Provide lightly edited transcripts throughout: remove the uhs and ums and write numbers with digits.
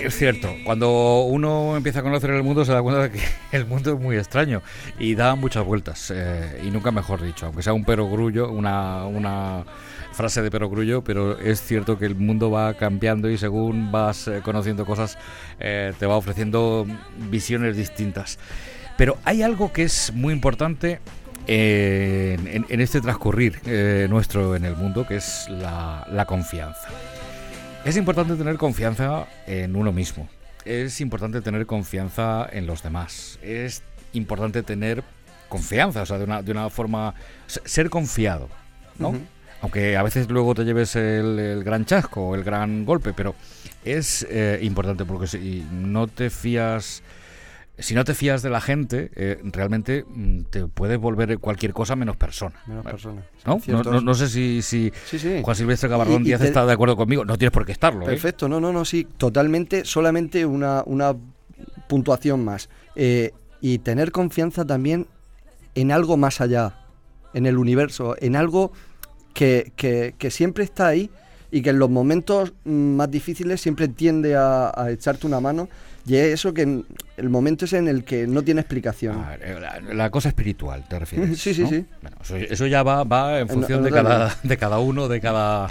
Es cierto, cuando uno empieza a conocer el mundo se da cuenta de que el mundo es muy extraño y da muchas vueltas, y nunca mejor dicho, aunque sea un perogrullo, una frase de perogrullo, pero es cierto que el mundo va cambiando y según vas conociendo cosas te va ofreciendo visiones distintas. Pero hay algo que es muy importante en este transcurrir nuestro en el mundo, que es la confianza. Es importante tener confianza en uno mismo. Es importante tener confianza en los demás. Es importante tener confianza, o sea, de una forma... Ser confiado, ¿no? Uh-huh. Aunque a veces luego te lleves el gran chasco o el gran golpe, pero es importante porque si no te fías de la gente, realmente te puedes volver cualquier cosa menos persona. Menos persona. ¿No? No sé si sí. Juan Silvestre Gabardón Díaz está de acuerdo conmigo. No tienes por qué estarlo. Perfecto, no, sí, totalmente. Solamente una puntuación más. Y tener confianza también en algo más allá, en el universo, en algo que siempre está ahí y que en los momentos más difíciles siempre tiende a echarte una mano. Y es eso que el momento es en el que no tiene explicación. La cosa espiritual, ¿te refieres? Sí. Bueno, eso ya va en función de cada uno, de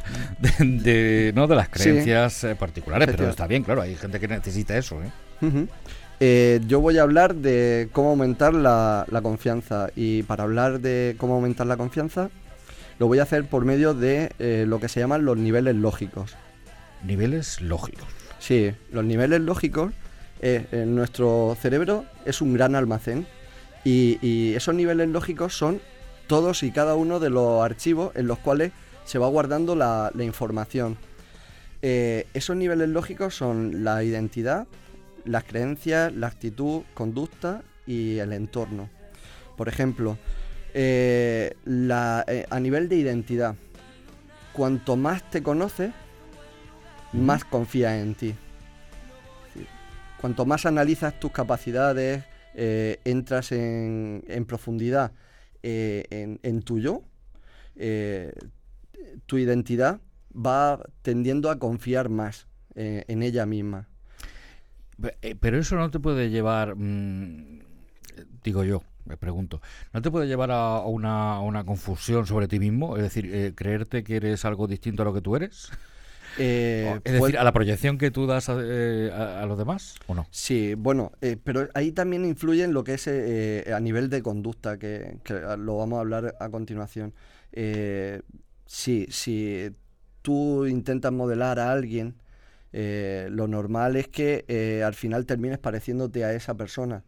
las creencias particulares, pero está bien, claro, hay gente que necesita eso. Uh-huh. Yo voy a hablar de cómo aumentar la confianza, y para hablar de cómo aumentar la confianza lo voy a hacer por medio de lo que se llaman los niveles lógicos. ¿Niveles lógicos? Sí, los niveles lógicos. En nuestro cerebro es un gran almacén y esos niveles lógicos son todos y cada uno de los archivos en los cuales se va guardando la información. Esos niveles lógicos son la identidad, las creencias, la actitud, conducta y el entorno. Por ejemplo, a nivel de identidad, cuanto más te conoces, más confías en ti. Cuanto más analizas tus capacidades, entras en profundidad en tu yo, tu identidad va tendiendo a confiar más en ella misma. Pero eso no te puede llevar, digo yo, me pregunto, ¿no te puede llevar a una confusión sobre ti mismo? Es decir, creerte que eres algo distinto a lo que tú eres. Es decir, ¿a la proyección que tú das a los demás o no? Sí, bueno, pero ahí también influye en lo que es a nivel de conducta, que lo vamos a hablar a continuación. Si tú intentas modelar a alguien, lo normal es que al final termines pareciéndote a esa persona.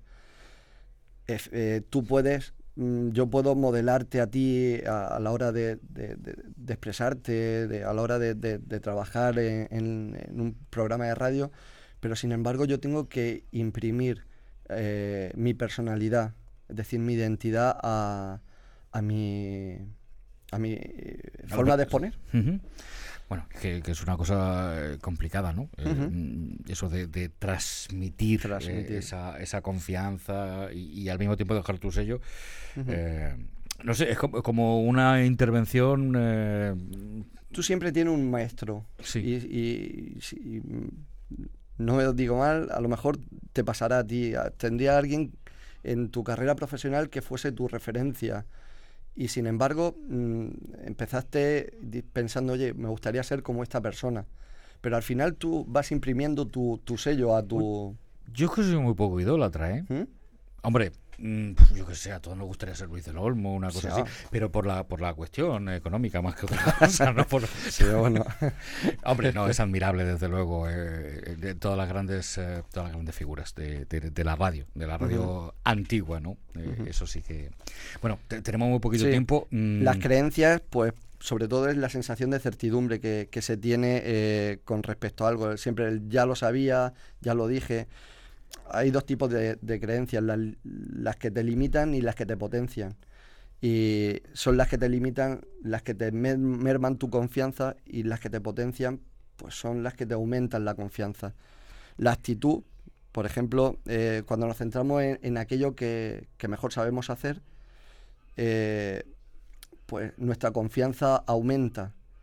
Tú puedes... Yo puedo modelarte a ti a la hora de expresarte, a la hora de trabajar en un programa de radio, pero sin embargo yo tengo que imprimir mi personalidad, es decir, mi identidad a mi forma de exponer. Uh-huh. Bueno, que es una cosa complicada, ¿no? Uh-huh. Eso de transmitir. Esa confianza y al mismo tiempo dejar tu sello. Uh-huh. No sé, es como una intervención... Tú siempre tienes un maestro. Sí. Y no me digo mal, a lo mejor te pasará a ti. Tendría alguien en tu carrera profesional que fuese tu referencia. Y sin embargo, empezaste pensando, oye, me gustaría ser como esta persona. Pero al final tú vas imprimiendo tu sello a tu... Yo es que soy muy poco idólatra, ¿eh? Hombre, yo que sé, a todos nos gustaría ser Luis del Olmo, una cosa así, pero por la cuestión económica más que otra cosa, ¿no? Sí, bueno. Hombre, no, es admirable desde luego de todas las grandes figuras de la radio, uh-huh. Antigua, ¿no? Uh-huh. Eso sí que... Bueno, tenemos muy poquito tiempo. Las creencias, pues, sobre todo es la sensación de certidumbre que se tiene con respecto a algo. Siempre el ya lo sabía, ya lo dije. Hay dos tipos de creencias, las que te limitan y las que te potencian. Y son las que te limitan, las que te merman tu confianza, y las que te potencian, pues son las que te aumentan la confianza. La actitud, por ejemplo, cuando nos centramos en aquello que mejor sabemos hacer, pues nuestra confianza aumenta.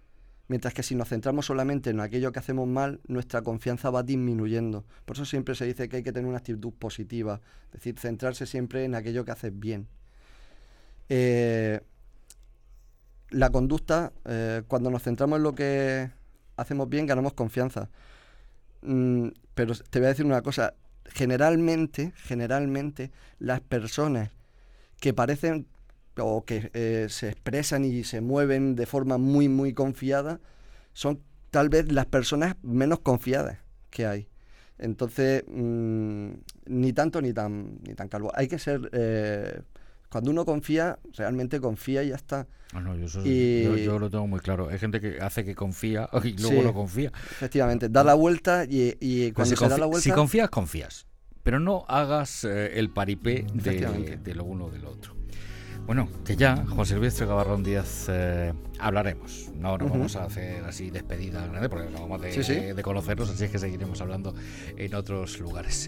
Mientras que si nos centramos solamente en aquello que hacemos mal, nuestra confianza va disminuyendo. Por eso siempre se dice que hay que tener una actitud positiva, es decir, centrarse siempre en aquello que haces bien. La conducta, cuando nos centramos en lo que hacemos bien, ganamos confianza. Pero te voy a decir una cosa, generalmente, las personas que parecen o que se expresan y se mueven de forma muy, muy confiada, son tal vez las personas menos confiadas que hay. Entonces, ni tanto ni tan calvo. Hay que ser... cuando uno confía, realmente confía y ya está. No, yo lo tengo muy claro. Hay gente que hace que confía y luego no confía. Efectivamente, da la vuelta y cuando se da la vuelta... Si confías, confías. Pero no hagas el paripé de lo uno o del otro. Bueno, que ya, Juan Silvestre Gabarrón Díaz, hablaremos. No nos vamos a hacer así despedida grande porque acabamos de conocernos, así es que seguiremos hablando en otros lugares.